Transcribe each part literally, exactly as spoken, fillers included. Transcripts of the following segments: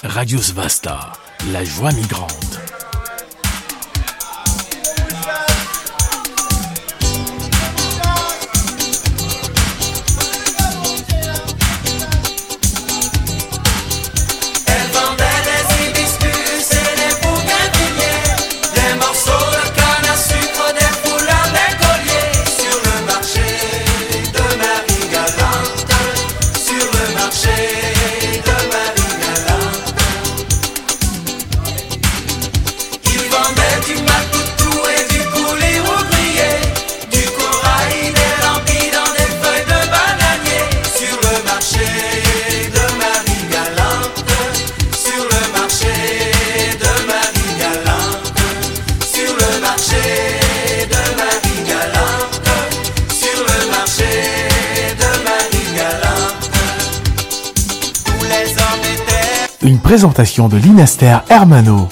Radio Svasta, la joie migrante. Une présentation de l'Inaster Hermano.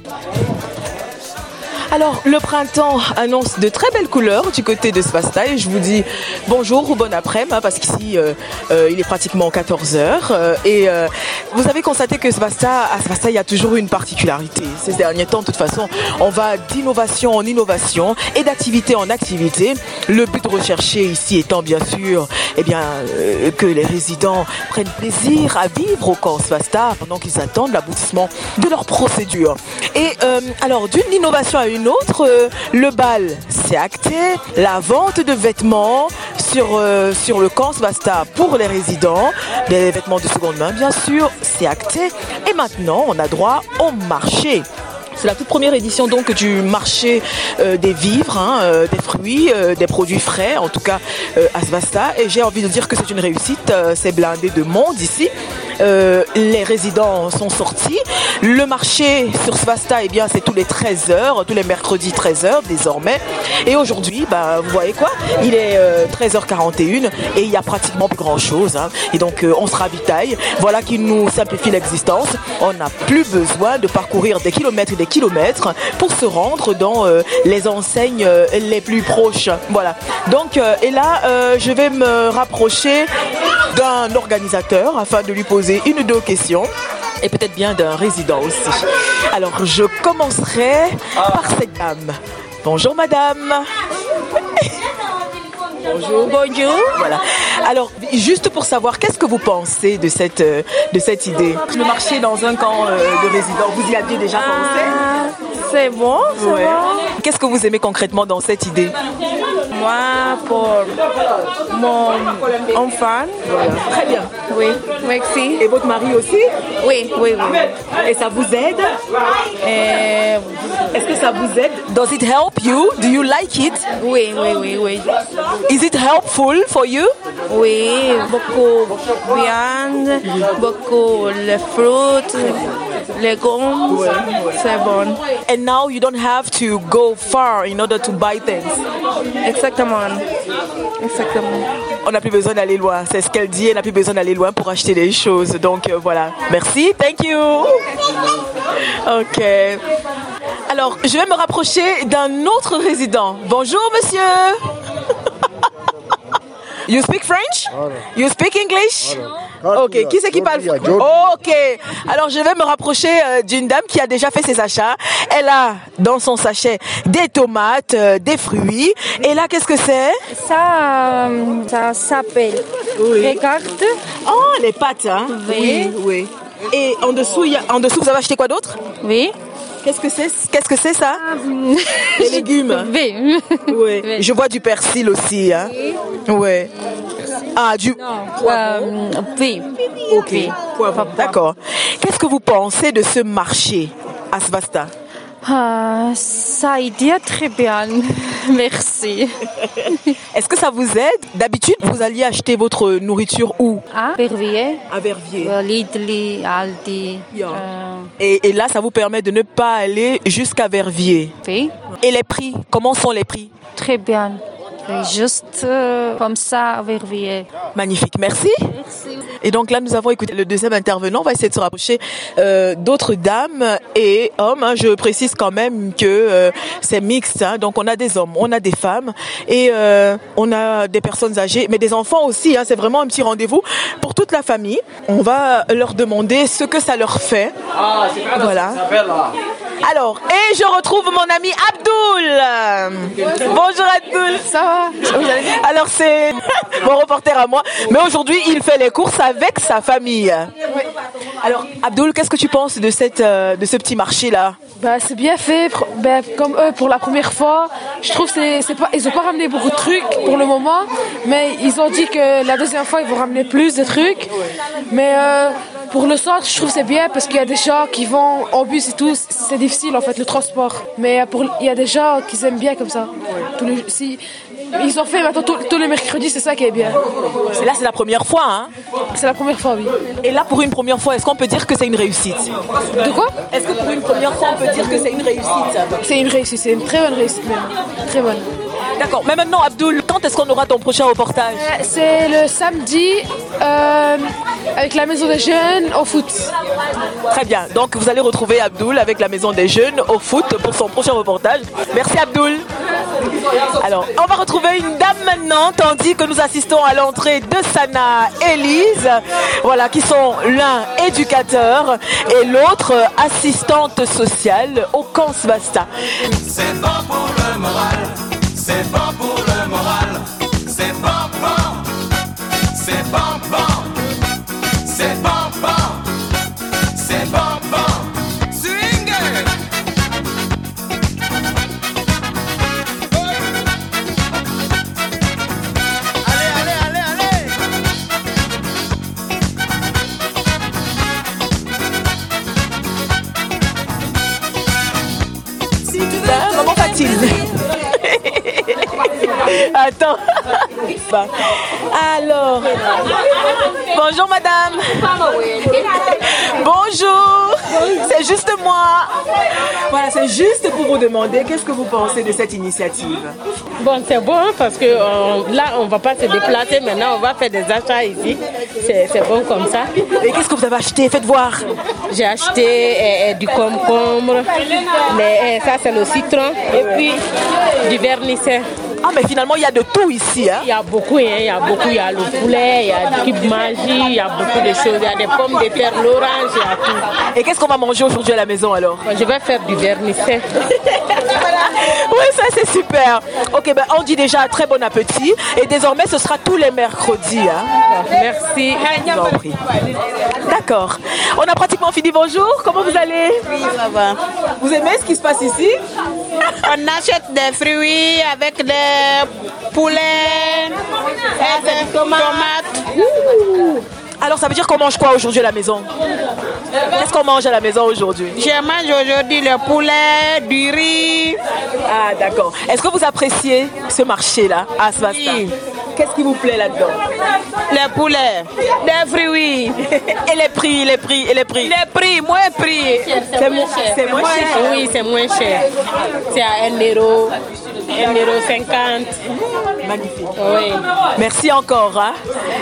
Alors, le printemps annonce de très belles couleurs du côté de Svasta et je vous dis bonjour ou bon après-midi hein, parce qu'ici euh, euh, il est pratiquement quatorze heures euh, et euh, vous avez constaté que Svasta, à Svasta il y a toujours une particularité. Ces derniers temps, de toute façon, on va d'innovation en innovation et d'activité en activité. Le but recherché ici étant bien sûr eh bien, euh, que les résidents prennent plaisir à vivre au camp Svasta pendant qu'ils attendent l'aboutissement de leur procédure. Et euh, alors, d'une innovation à une autre, euh, le bal c'est acté, la vente de vêtements sur, euh, sur le camp Svasta pour les résidents, des vêtements de seconde main bien sûr, c'est acté. Et maintenant on a droit au marché. C'est la toute première édition donc du marché euh, des vivres, hein, euh, des fruits, euh, des produits frais, en tout cas euh, à Svasta. Et j'ai envie de dire que c'est une réussite, euh, c'est blindé de monde ici. Euh, les résidents sont sortis. Le marché sur Svasta, eh bien, c'est tous les treize heures, tous les mercredis treize heures désormais. Et aujourd'hui, bah, vous voyez quoi, il est euh, treize heures quarante et une et il n'y a pratiquement plus grand chose. Hein. Et donc euh, on se ravitaille. Voilà qui nous simplifie l'existence. On n'a plus besoin de parcourir des kilomètres et des kilomètres pour se rendre dans euh, les enseignes euh, les plus proches. Voilà. Donc, euh, et là, euh, je vais me rapprocher d'un organisateur afin de lui poser une ou deux questions. Et peut-être bien d'un résident aussi. Alors, je commencerai par cette dame. Bonjour, madame. Bonjour. Bonjour. Voilà. Alors, juste pour savoir, qu'est-ce que vous pensez de cette, de cette idée? Le marché dans un camp de résidents, vous y aviez déjà pensé? Ah, c'est bon, c'est ouais. bon. Qu'est-ce que vous aimez concrètement dans cette idée? Moi, pour mon enfant. Voilà. Très bien. Oui, merci. Et votre mari aussi? Oui, oui, oui. Et ça vous aide? Et... Est-ce que ça vous aide? Does it help you? Do you like it? Oui, oui, oui, oui. Is it helpful for you? Oui, beaucoup de viande, beaucoup de fruits, légumes, c'est bon. And now you don't have to go far in order to buy things. Exactement. Exactement. On n'a plus besoin d'aller loin, c'est ce qu'elle dit, on n'a plus besoin d'aller loin pour acheter des choses. Donc euh, voilà, merci, thank you. Ok. Alors, je vais me rapprocher d'un autre résident. Bonjour monsieur. You speak French? You speak English? Ok, qui c'est qui parle? Oh, ok. Alors je vais me rapprocher euh, d'une dame qui a déjà fait ses achats. Elle a dans son sachet des tomates, euh, des fruits. Et là, qu'est-ce que c'est? Ça, euh, ça s'appelle. Oui. Regarde. Oh, les pâtes, hein? Oui. Oui. Et en dessous, il y a, en dessous, vous avez acheté quoi d'autre? Oui. Qu'est-ce que c'est? Qu'est-ce que c'est ça? Les légumes. Oui. Oui. Oui. Je vois du persil aussi, hein? Oui. Ah, du. Euh, oui. Ok. Oui. Poivron. D'accord. Qu'est-ce que vous pensez de ce marché à Svasta? Ah, ça a été très bien. Merci. Est-ce que ça vous aide? D'habitude, vous alliez acheter votre nourriture où? À Verviers. À Verviers. Lidl, Aldi. Yeah. Euh, Et, et là, ça vous permet de ne pas aller jusqu'à Verviers. oui. Et les prix? Comment sont les prix? Très bien. Juste euh, comme ça, vérifier. Magnifique, merci. Merci. Et donc là, nous avons écouté le deuxième intervenant. On va essayer de se rapprocher euh, d'autres dames et hommes. Hein. Je précise quand même que euh, c'est mixte. Hein. Donc on a des hommes, on a des femmes et euh, on a des personnes âgées, mais des enfants aussi. Hein. C'est vraiment un petit rendez-vous pour toute la famille. On va leur demander ce que ça leur fait. Ah, c'est pas voilà. Ça fait là. Alors, et je retrouve mon ami Abdoul. Bonjour Abdoul. Ça va? Alors c'est mon reporter à moi. Mais aujourd'hui, il fait les courses avec sa famille. Oui. Alors, Abdoul, qu'est-ce que tu penses de cette de ce petit marché là? Bah, c'est bien fait. Bah, comme eux, pour la première fois, je trouve que c'est, c'est pas, ils ont pas ramené beaucoup de trucs pour le moment, mais ils ont dit que la deuxième fois, ils vont ramener plus de trucs. Mais euh, pour le centre, je trouve que c'est bien parce qu'il y a des gens qui vont en bus et tout. C'est difficile en fait le transport. Mais pour, il y a des gens qui aiment bien comme ça. Tous les, si, ils ont fait maintenant tous, tous les mercredis, c'est ça qui est bien. Et là, c'est la première fois, hein? C'est la première fois, oui. Et là, pour une première fois, est-ce qu'on peut dire que c'est une réussite? De quoi? Est-ce que pour une première fois, on peut dire que c'est une réussite? C'est une réussite, c'est une très bonne réussite même. Très bonne. D'accord. Mais maintenant, Abdoul, quand est-ce qu'on aura ton prochain reportage? C'est le samedi euh, avec la Maison des Jeunes au foot. Très bien. Donc, vous allez retrouver Abdoul avec la Maison des Jeunes au foot pour son prochain reportage. Merci, Abdoul. Alors, on va retrouver une dame maintenant, tandis que nous assistons à l'entrée de Sana et Lise, voilà, qui sont l'un éducateur et l'autre assistante sociale au camp Svasta. C'est bon pour le moral, c'est bon pour le moral, c'est bon, bon, c'est bon, bon, c'est bon, bon, c'est bon, bon, swing. Allez, allez, allez, allez. Si tu veux, maman Fatine. Attends. Alors, bonjour madame. Bonjour. C'est juste moi. Voilà, c'est juste pour vous demander qu'est-ce que vous pensez de cette initiative. Bon, c'est bon parce que euh, là, on ne va pas se déplacer. Maintenant, on va faire des achats ici. C'est, c'est bon comme ça. Et qu'est-ce que vous avez acheté? Faites voir. J'ai acheté euh, euh, du concombre, mais, euh, ça c'est le citron, et puis du vermicelle. Ah, mais finalement, il y a de tout ici. Hein? Il y a beaucoup, hein, il y a beaucoup. Il y a le poulet, il y a du cube magie, il y a beaucoup de choses. Il y a des pommes de terre, l'orange, il y a tout. Et qu'est-ce qu'on va manger aujourd'hui à la maison alors? Je vais faire du vermicelle. Oui, ça c'est super. Ok, ben on dit déjà très bon appétit. Et désormais, ce sera tous les mercredis. Hein? Merci. Je vous en prie. D'accord. On a pratiquement fini. Bonjour. Comment vous allez? Oui, ça va. Vous aimez ce qui se passe ici? On achète des fruits avec des poulets et des tomates. Ouh. Alors, ça veut dire qu'on mange quoi aujourd'hui à la maison? Qu'est-ce qu'on mange à la maison aujourd'hui? Je mange aujourd'hui le poulet, du riz. Ah, d'accord. Est-ce que vous appréciez ce marché-là à Svasta? Oui. Qu'est-ce qui vous plaît là-dedans? Les poulets, les fruits. Et les prix, les prix, et les prix? Les prix, moins prix. C'est moins, c'est moins cher. Oui, c'est moins cher. C'est à un euro, un euro cinquante. Magnifique. Oui. Merci encore. Hein?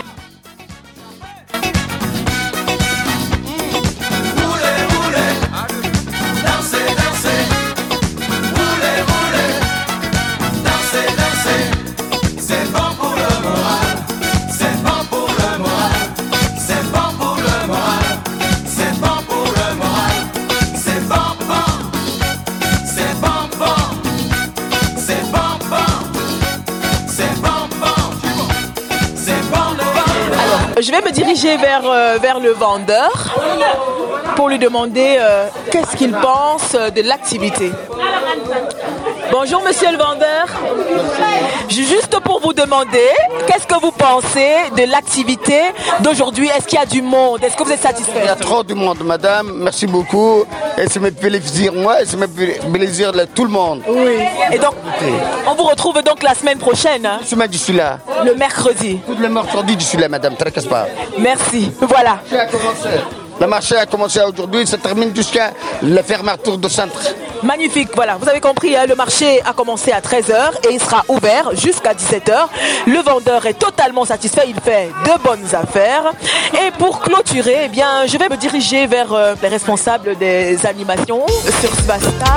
Je vais me diriger vers, euh, vers le vendeur pour lui demander euh, qu'est-ce qu'il pense de l'activité. Bonjour monsieur le vendeur. Juste pour vous demander, qu'est-ce que vous pensez de l'activité d'aujourd'hui? Est-ce qu'il y a du monde? Est-ce que vous êtes satisfait? Il y a trop de monde, madame. Merci beaucoup. Et ça me fait plaisir, moi, et ça me fait plaisir de tout le monde. Oui. Et donc, on vous retrouve donc la semaine prochaine. Hein? La semaine, je suis là. Le mercredi. Tout le mercredi, je suis là, madame. Tracasse pas. Merci. Voilà. Tu as commencé. Le marché a commencé aujourd'hui, ça termine jusqu'à la fermeture de centre. Magnifique, voilà, vous avez compris, hein, le marché a commencé à treize heures et il sera ouvert jusqu'à dix-sept heures. Le vendeur est totalement satisfait, il fait de bonnes affaires. Et pour clôturer, eh bien, je vais me diriger vers euh, les responsables des animations sur Svasta.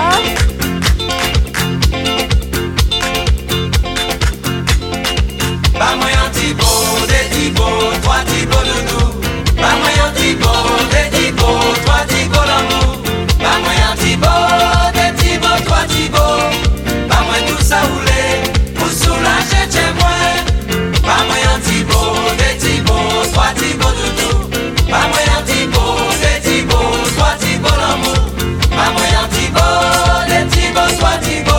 Pas moyen Thibaut, des Thibaut, trois Thibaut doudou. Pas moyen Thibaut, des Thibaut, trois Thibaut l'amour. Pas moyen Thibaut, des Thibaut, trois Thibaut. Pas moyen tout ça roulé, pour soulager chez moi. Pas moyen Thibaut, des Thibaut, trois Thibaut doudou. Pas moyen Thibaut, des Thibaut, trois Thibaut l'amour. Pas moyen Thibaut, des Thibaut, trois Thibaut.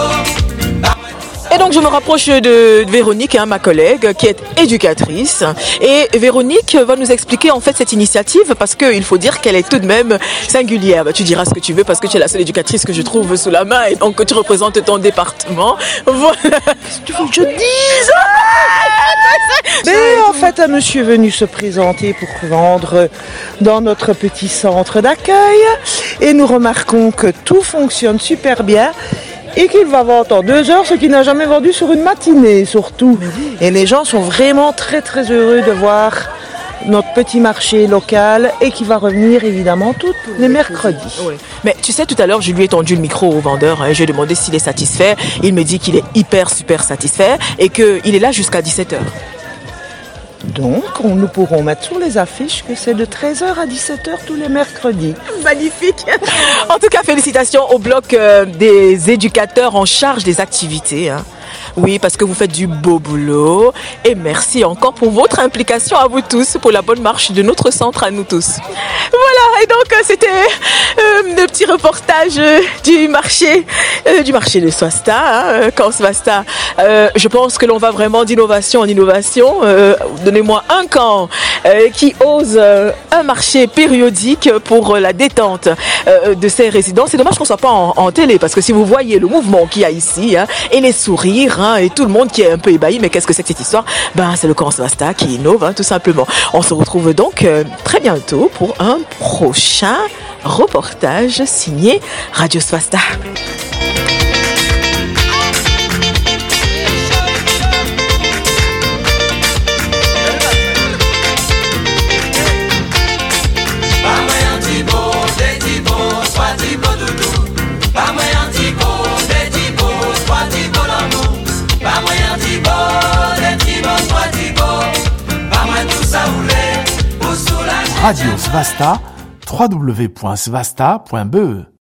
Et donc je me rapproche de Véronique, hein, ma collègue, qui est éducatrice. Et Véronique va nous expliquer en fait cette initiative parce qu'il faut dire qu'elle est tout de même singulière. Bah, tu diras ce que tu veux parce que tu es la seule éducatrice que je trouve sous la main et donc que tu représentes ton département. Voilà. Tu veux que je dise? Mais en fait, un monsieur est venu se présenter pour vendre dans notre petit centre d'accueil et nous remarquons que tout fonctionne super bien. Et qu'il va vendre en deux heures ce qu'il n'a jamais vendu sur une matinée surtout. Et les gens sont vraiment très très heureux de voir notre petit marché local et qui va revenir évidemment tous les mercredis. Oui. Mais tu sais, tout à l'heure, je lui ai tendu le micro au vendeur, hein, je lui ai demandé s'il est satisfait. Il me dit qu'il est hyper super satisfait et qu'il est là jusqu'à dix-sept heures. Donc, on, nous pourrons mettre sur les affiches que c'est de treize heures à dix-sept heures tous les mercredis. Magnifique. En tout cas, félicitations au bloc euh, des éducateurs en charge des activités. Hein. Oui, parce que vous faites du beau boulot. Et merci encore pour votre implication à vous tous, pour la bonne marche de notre centre à nous tous. Voilà, et donc euh, c'était euh, le petit reportage euh, du marché euh, du marché de Svasta, hein, quand Svasta. Euh, je pense que l'on va vraiment d'innovation en innovation. Euh, donnez-moi un camp euh, qui ose euh, un marché périodique pour euh, la détente euh, de ses résidents. C'est dommage qu'on soit pas en, en télé, parce que si vous voyez le mouvement qu'il y a ici, hein, et les sourires, hein, et tout le monde qui est un peu ébahi, mais qu'est-ce que c'est que cette histoire? Ben, c'est le camp Svasta qui innove, hein, tout simplement. On se retrouve donc euh, très bientôt pour un prochain reportage signé Radio Svasta. Radio Svasta, w w w point svasta point b e